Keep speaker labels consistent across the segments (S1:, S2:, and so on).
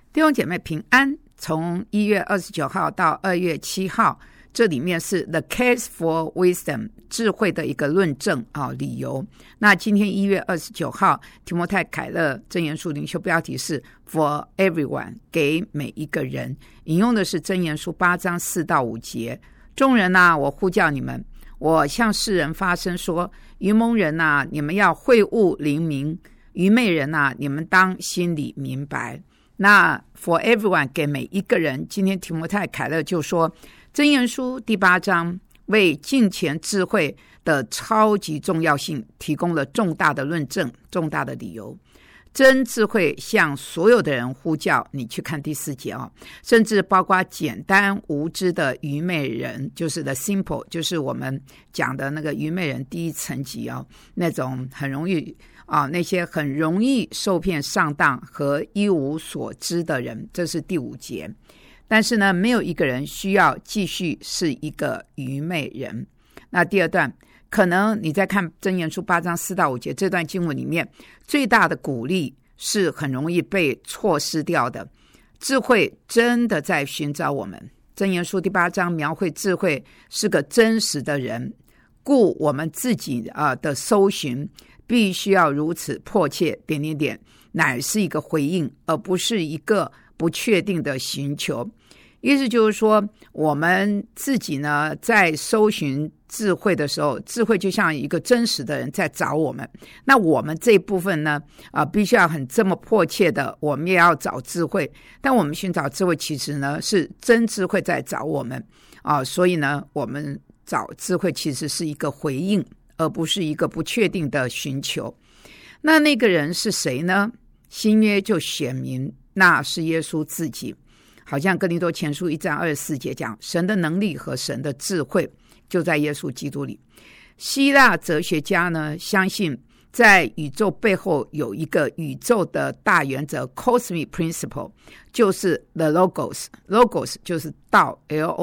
S1: 弟兄姐妹平安，从1月29号到2月7号，这里面是 The Case for Wisdom 智慧的一个论证理由。那今天1月29号，提摩太凯勒箴言书灵修标题是 For Everyone 给每一个人，引用的是箴言书8章4到5节。众人啊，我呼叫你们，我向世人发声说，愚蒙人啊，你们要会悟灵明，愚昧人啊，你们当心里明白。那 for everyone 给每一个人，今天提摩太凯勒就说箴言书第8章为敬虔智慧的超级重要性提供了重大的论证，重大的理由。真智慧向所有的人呼叫，你去看第4节甚至包括简单无知的愚昧人，就是 the simple， 就是我们讲的那个愚昧人第一层级那种很容易那些很容易受骗上当和一无所知的人，这是第5节。但是呢，没有一个人需要继续是一个愚昧人。那第2段，可能你在看箴言书8章4到5节这段经文里面，最大的鼓励是很容易被错失掉的。智慧真的在寻找我们。箴言书第8章描绘智慧是个真实的人，故我们自己的搜寻必须要如此迫切，乃是一个回应，而不是一个不确定的寻求。意思就是说，我们自己呢，在搜寻智慧的时候，智慧就像一个真实的人在找我们。那我们这一部分呢，必须要很这么迫切的，我们也要找智慧。但我们寻找智慧，其实呢是真智慧在找我们所以呢，我们找智慧其实是一个回应，而不是一个不确定的寻求。那个人是谁呢？新约就显明，那是耶稣自己。好像哥林多前书1章24节讲，神的能力和神的智慧就在耶稣基督里。希腊哲学家呢，相信在宇宙背后有一个宇宙的大原则 Cosmic Principle， 就是 The Logos， Logos 就是道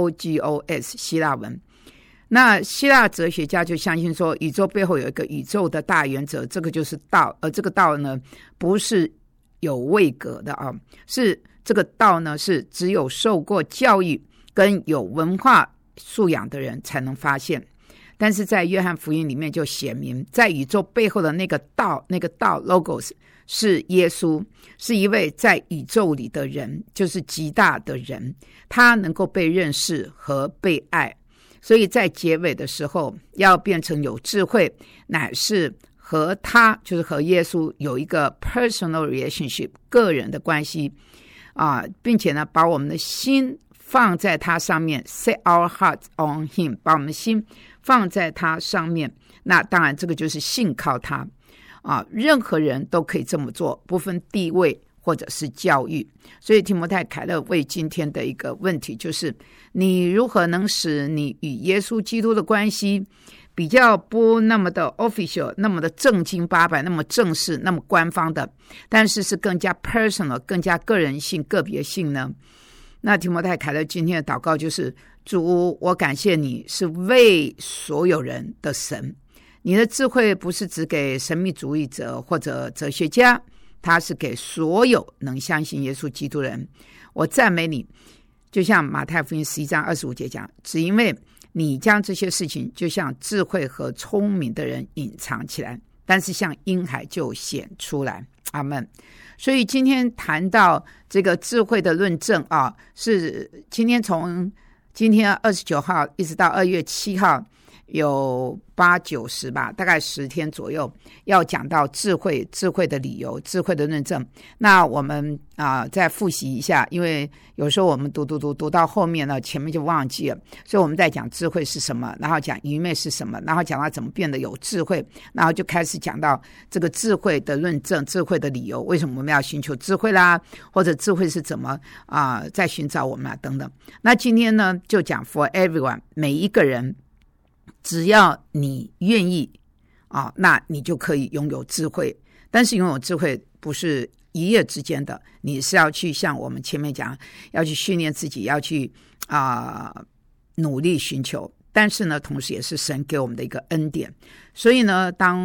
S1: Logos 希腊文。那希腊哲学家就相信说，宇宙背后有一个宇宙的大原则，这个就是道，而这个道呢，不是有位格的是这个道呢，是只有受过教育跟有文化素养的人才能发现。但是在约翰福音里面就显明，在宇宙背后的那个道 Logos 是耶稣，是一位在宇宙里的人，就是极大的人，他能够被认识和被爱。所以在结尾的时候要变成有智慧，乃是和他，就是和耶稣有一个 personal relationship 个人的关系并且呢，把我们的心放在他上面 set our hearts on him， 把我们的心放在他上面。那当然这个就是信靠他任何人都可以这么做，不分地位或者是教育。所以提摩太凯勒为今天的一个问题就是，你如何能使你与耶稣基督的关系比较不那么的 official， 那么的正经八百，那么正式，那么官方的，但是是更加 personal， 更加个人性个别性呢？那提摩太凯勒今天的祷告就是，主，我感谢你是为所有人的神，你的智慧不是只给神秘主义者或者哲学家，它是给所有能相信耶稣基督的人。我赞美你，就像马太福音11章25节讲，只因为你将这些事情就像智慧和聪明的人隐藏起来，但是像婴孩就显出来。阿们。所以今天谈到这个智慧的论证是今天从今天29号一直到2月7号有8、9、10吧，大概10天左右，要讲到智慧的理由，智慧的论证。那我们再复习一下，因为有时候我们读到后面呢，前面就忘记了，所以我们在讲智慧是什么，然后讲愚昧是什么，然后讲到怎么变得有智慧，然后就开始讲到这个智慧的论证，智慧的理由，为什么我们要寻求智慧啦，或者智慧是怎么在寻找我们等等。那今天呢，就讲 for everyone， 每一个人，只要你愿意那你就可以拥有智慧。但是拥有智慧不是一夜之间的，你是要去像我们前面讲，要去训练自己，要去努力寻求。但是呢，同时也是神给我们的一个恩典。所以呢，当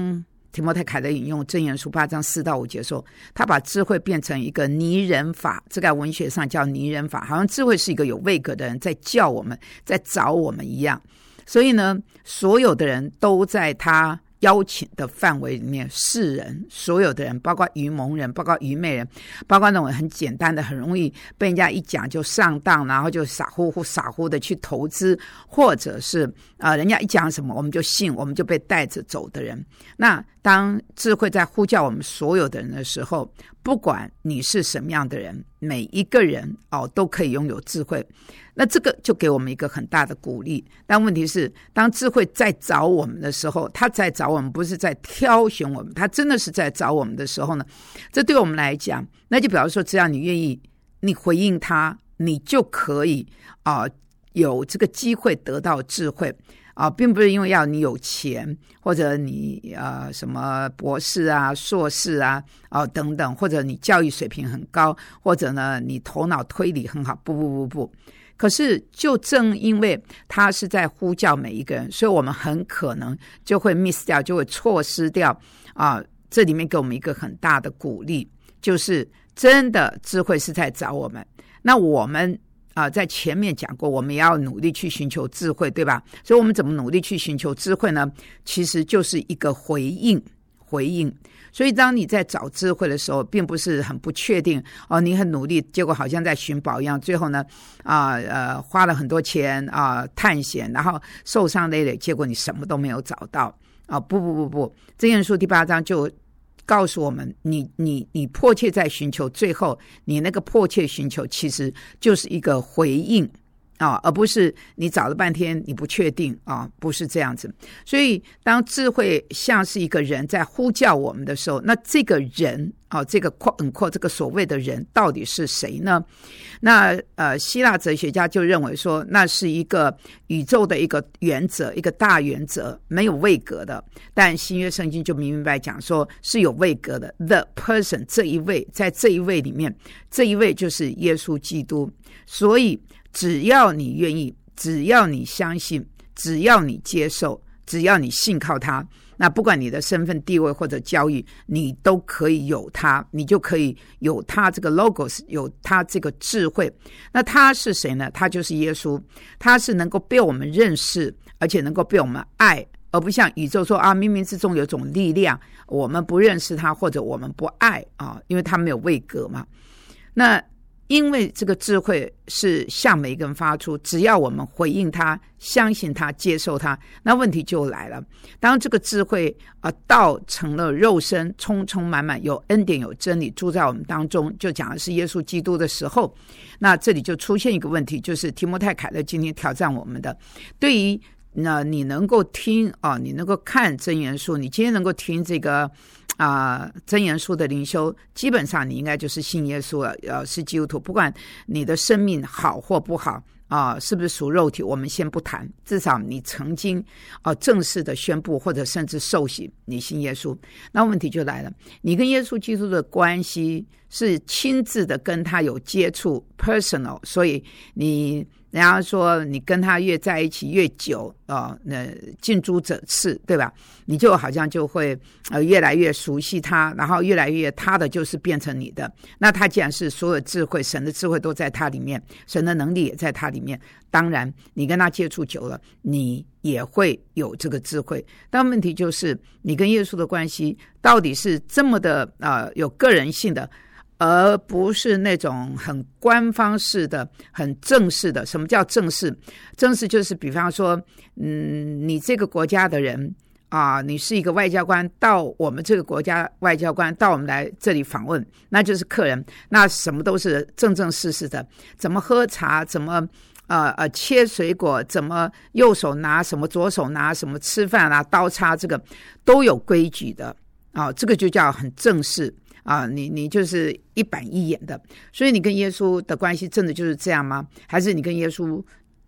S1: 提摩太凯勒引用箴言书8章4到5节说，他把智慧变成一个拟人法，这个文学上叫拟人法，好像智慧是一个有位格的人在叫我们，在找我们一样。所以呢，所有的人都在他邀请的范围里面，世人，所有的人，包括愚蒙人，包括愚昧人，包括那种很简单的很容易被人家一讲就上当，然后就傻乎乎的去投资，或者是人家一讲什么我们就信，我们就被带着走的人。那当智慧在呼叫我们所有的人的时候，不管你是什么样的人，每一个人都可以拥有智慧，那这个就给我们一个很大的鼓励。但问题是，当智慧在找我们的时候，他在找我们，不是在挑选我们，他真的是在找我们的时候呢，这对我们来讲，那就表示说，只要你愿意，你回应他，你就可以有这个机会得到智慧。并不是因为要你有钱，或者你什么博士啊、硕士啊等等，或者你教育水平很高，或者呢你头脑推理很好，不。可是就正因为他是在呼叫每一个人，所以我们很可能就会 miss 掉，就会错失掉这里面给我们一个很大的鼓励，就是真的智慧是在找我们。那我们在前面讲过，我们也要努力去寻求智慧，对吧？所以我们怎么努力去寻求智慧呢？其实就是一个回应。所以当你在找智慧的时候，并不是很不确定你很努力，结果好像在寻宝一样，最后呢花了很多钱探险，然后受伤累累，结果你什么都没有找到不，箴言书第8章就告诉我们，你迫切在寻求，最后你那个迫切寻求其实就是一个回应而不是你找了半天你不确定不是这样子。所以当智慧像是一个人在呼叫我们的时候，那这个人这个 quote unquote 这个所谓的人到底是谁呢？那希腊哲学家就认为说，那是一个宇宙的一个原则，一个大原则，没有位格的。但新约圣经就明白讲说是有位格的 the person， 这一位，在这一位里面，这一位就是耶稣基督。所以只要你愿意，只要你相信，只要你接受，只要你信靠他，那不管你的身份地位或者教育，你都可以有他，你就可以有他这个 logos， 有他这个智慧。那他是谁呢？他就是耶稣，他是能够被我们认识，而且能够被我们爱，而不像宇宙说冥冥之中有种力量，我们不认识他，或者我们不爱因为他没有位格嘛。那因为这个智慧是向每一个人发出，只要我们回应他，相信他，接受他，那问题就来了。当这个智慧道成了肉身，充充满满，有恩典有真理住在我们当中，就讲的是耶稣基督的时候，那这里就出现一个问题，就是提摩太凯勒今天挑战我们的，对于你能够听你能够看箴言书，你今天能够听这个箴言书的灵修，基本上你应该就是信耶稣了，是基督徒。不管你的生命好或不好是不是属肉体，我们先不谈，至少你曾经正式的宣布或者甚至受洗你信耶稣。那问题就来了，你跟耶稣基督的关系是亲自的跟他有接触 personal， 所以人家说你跟他越在一起越久近朱者赤，对吧？你就好像就会越来越熟悉他，然后越来越他的就是变成你的。那他既然是所有智慧，神的智慧都在他里面，神的能力也在他里面，当然你跟他接触久了，你也会有这个智慧。但问题就是你跟耶稣的关系到底是这么的有个人性的，而不是那种很官方式的、很正式的。什么叫正式？正式就是比方说你这个国家的人你是一个外交官，到我们这个国家外交官到我们来这里访问，那就是客人，那什么都是正正式式的，怎么喝茶，怎么切水果，怎么右手拿什么，左手拿什么，吃饭刀叉，这个都有规矩的这个就叫很正式你就是一板一眼的。所以你跟耶稣的关系真的就是这样吗？还是你跟耶稣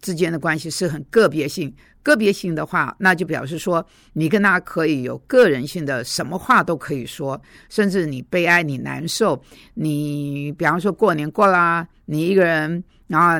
S1: 之间的关系是很个别性，个别性的话，那就表示说你跟他可以有个人性的，什么话都可以说，甚至你悲哀你难受，你比方说过年过啦，你一个人，然后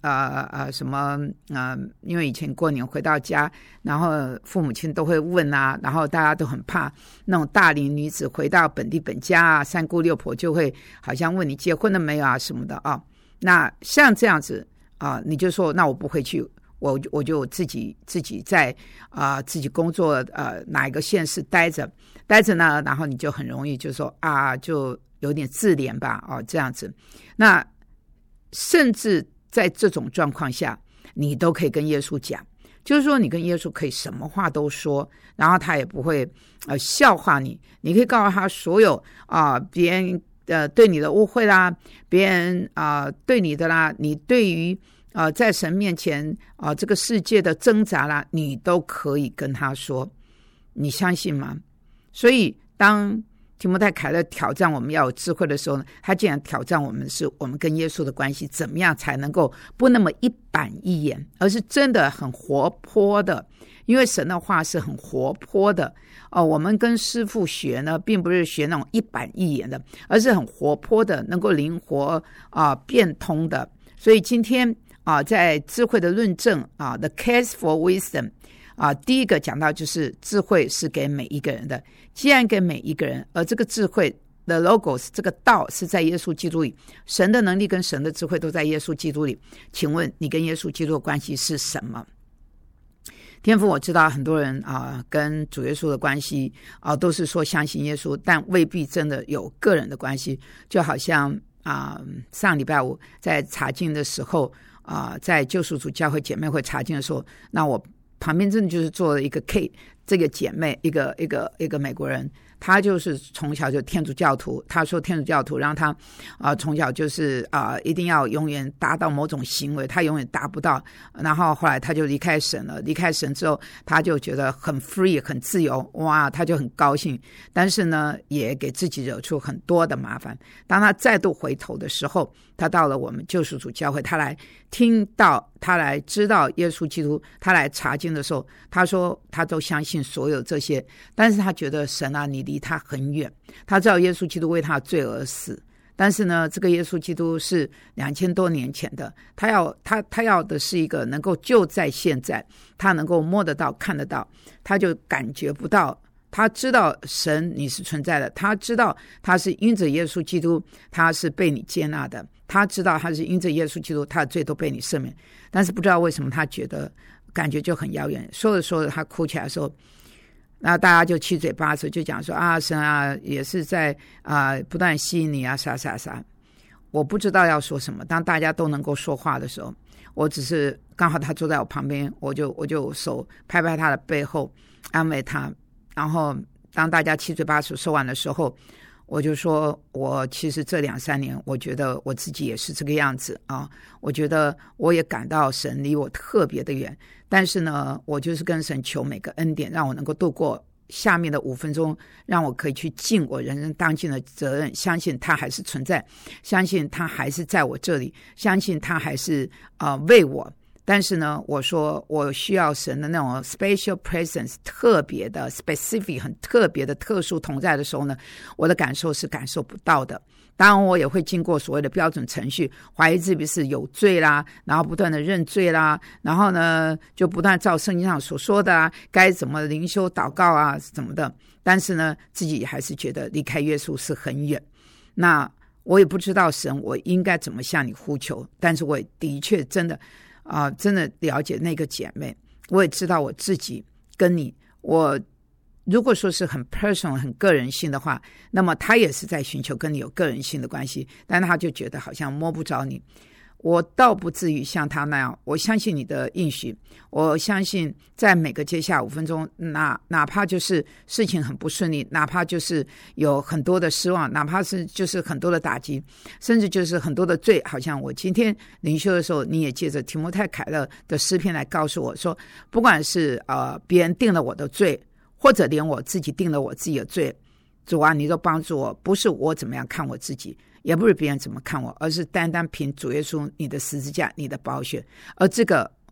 S1: 因为以前过年回到家，然后父母亲都会问啊，然后大家都很怕那种大龄女子回到本地本家啊，三姑六婆就会好像问你结婚了没有啊什么的啊。那像这样子你就说那我不会去，我就自己在自己工作哪一个县市待着呢，然后你就很容易就说就有点自怜吧这样子。那甚至在这种状况下，你都可以跟耶稣讲，就是说你跟耶稣可以什么话都说，然后他也不会笑话你，你可以告诉他所有别人对你的误会啦，别人对你的啦，你对于在神面前这个世界的挣扎啦，你都可以跟他说，你相信吗？所以当提摩太凯勒挑战我们要有智慧的时候呢，他竟然挑战我们是我们跟耶稣的关系怎么样才能够不那么一板一眼，而是真的很活泼的，因为神的话是很活泼的我们跟师父学呢，并不是学那种一板一眼的，而是很活泼的，能够灵活变通的。所以今天在智慧的论证The Case for Wisdom第一个讲到就是智慧是给每一个人的，既然给每一个人，而这个智慧的 logos 这个道是在耶稣基督里，神的能力跟神的智慧都在耶稣基督里。请问你跟耶稣基督的关系是什么？天父，我知道很多人跟主耶稣的关系都是说相信耶稣，但未必真的有个人的关系。就好像上礼拜五在查经的时候在救赎主教会姐妹会查经的时候，那我旁边真的就是坐了一个 K 这个姐妹，一个美国人，她就是从小就天主教徒，她说天主教徒让她从小就是一定要永远达到某种行为，她永远达不到，然后后来她就离开神了，离开神之后她就觉得很 free 很自由，哇，她就很高兴，但是呢也给自己惹出很多的麻烦。当她再度回头的时候，她到了我们救赎主教会，她来听到，她来知道耶稣基督，她来查经的时候，她说她都相信所有这些，但是她觉得神你离她很远，她知道耶稣基督为她的罪而死，但是呢这个耶稣基督是2000多年前的，他要的是一个能够就在现在，他能够摸得到看得到，他就感觉不到，他知道神你是存在的，他知道他是因着耶稣基督他是被你接纳的，他知道他是因着耶稣基督他的罪都被你赦免，但是不知道为什么他觉得感觉就很遥远。说着说着他哭起来的时候，那大家就七嘴八舌就讲说神也是在不断吸引你啥。我不知道要说什么，当大家都能够说话的时候，我只是刚好他坐在我旁边，我就手拍拍他的背后安慰他，然后当大家七嘴八舌说完的时候，我就说我其实这2-3年我觉得我自己也是这个样子我觉得我也感到神离我特别的远，但是呢我就是跟神求每个恩典，让我能够度过下面的5分钟，让我可以去尽我人生当尽的责任，相信他还是存在，相信他还是在我这里，相信他还是为我。但是呢我说我需要神的那种 special presence 特别的 specific 很特别的特殊同在的时候呢，我的感受是感受不到的。当然我也会经过所谓的标准程序，怀疑自己是有罪啦，然后不断的认罪啦，然后呢就不断照圣经上所说的该怎么灵修祷告怎么的，但是呢自己还是觉得离开耶稣是很远。那我也不知道神我应该怎么向你呼求，但是我也的确真的了解那个姐妹，我也知道我自己跟你，我如果说是很 personal 很个人性的话，那么他也是在寻求跟你有个人性的关系，但他就觉得好像摸不着你。我倒不至于像他那样，我相信你的应许，我相信在每个接下5分钟，哪怕就是事情很不顺利，哪怕就是有很多的失望，哪怕是就是很多的打击，甚至就是很多的罪，好像我今天灵修的时候，你也借着提摩太凯勒的诗篇来告诉我说，不管是别人定了我的罪，或者连我自己定了我自己的罪，主你都帮助我，不是我怎么样看我自己，也不是别人怎么看我，而是单单凭主耶稣你的十字架你的宝血，而这个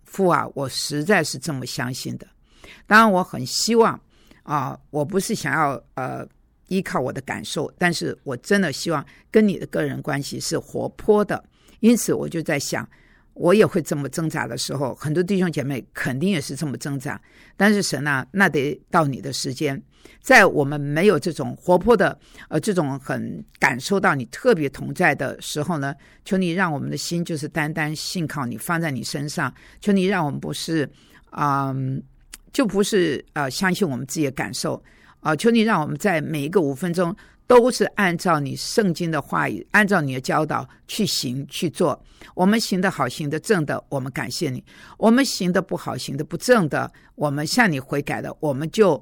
S1: 父啊，我实在是这么相信的。当然我很希望我不是想要依靠我的感受，但是我真的希望跟你的个人关系是活泼的。因此我就在想，我也会这么挣扎的时候，很多弟兄姐妹肯定也是这么挣扎，但是神啊，那得到你的时间。在我们没有这种活泼的这种很感受到你特别同在的时候呢，求你让我们的心就是单单信靠你，放在你身上。求你让我们不是就不是相信我们自己的感受求你让我们在每一个5分钟都是按照你圣经的话语，按照你的教导去行去做。我们行的好，行的正的，我们感谢你；我们行的不好，行的不正的，我们向你悔改的，我们就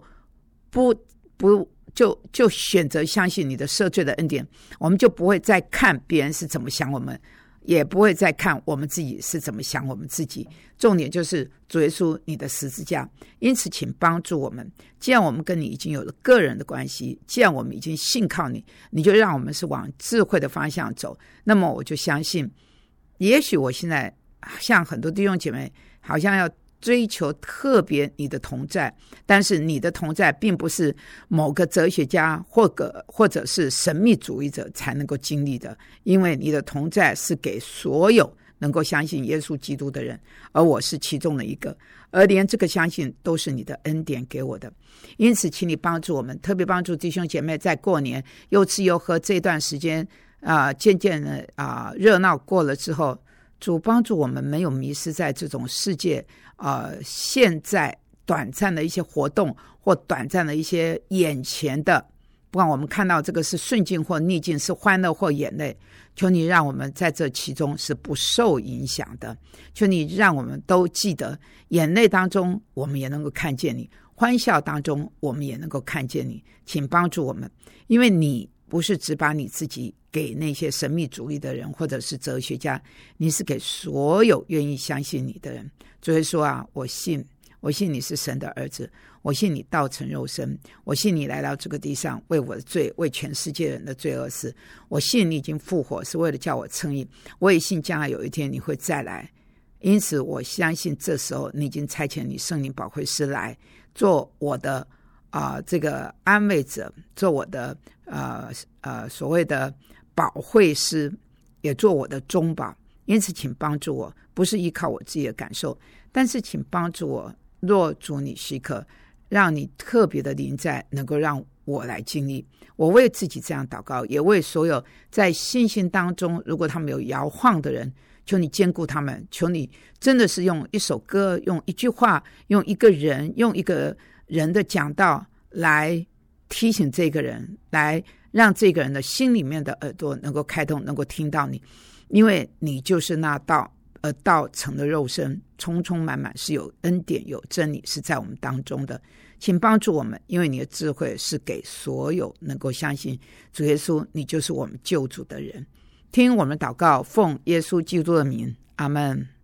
S1: 就选择相信你的赦罪的恩典。我们就不会再看别人是怎么想我们，也不会再看我们自己是怎么想我们自己。重点就是主耶稣你的十字架。因此请帮助我们，既然我们跟你已经有了个人的关系，既然我们已经信靠你，你就让我们是往智慧的方向走。那么我就相信，也许我现在像很多弟兄姐妹好像要追求特别你的同在，但是你的同在并不是某个哲学家或者是神秘主义者才能够经历的，因为你的同在是给所有能够相信耶稣基督的人，而我是其中的一个，而连这个相信都是你的恩典给我的。因此请你帮助我们，特别帮助弟兄姐妹在过年又吃又喝这段时间渐渐的热闹过了之后，主帮助我们没有迷失在这种世界现在短暂的一些活动或短暂的一些眼前的，不管我们看到这个是顺境或逆境，是欢乐或眼泪，求你让我们在这其中是不受影响的。求你让我们都记得，眼泪当中我们也能够看见你，欢笑当中我们也能够看见你。请帮助我们，因为你不是只把你自己给那些神秘主义的人或者是哲学家，你是给所有愿意相信你的人。主耶稣啊，我信你是神的儿子，我信你道成肉身，我信你来到这个地上为我的罪，为全世界人的罪而死，我信你已经复活是为了叫我称义，我也信将来有一天你会再来。因此我相信这时候你已经差遣你圣灵保惠师来做我的这个安慰者，做我的所谓的保惠师，也做我的中保。因此请帮助我，不是依靠我自己的感受，但是请帮助我，若主你许可，让你特别的临在能够让我来经历。我为自己这样祷告，也为所有在信心当中如果他们有摇晃的人，求你兼顾他们，求你真的是用一首歌，用一句话，用一个人，用一个人的讲道来提醒这个人，来让这个人的心里面的耳朵能够开通，能够听到你。因为你就是那道，而道成了肉身，充充满满，是有恩典有真理是在我们当中的。请帮助我们，因为你的智慧是给所有能够相信主耶稣你就是我们救主的人。听我们祷告，奉耶稣基督的名，阿们。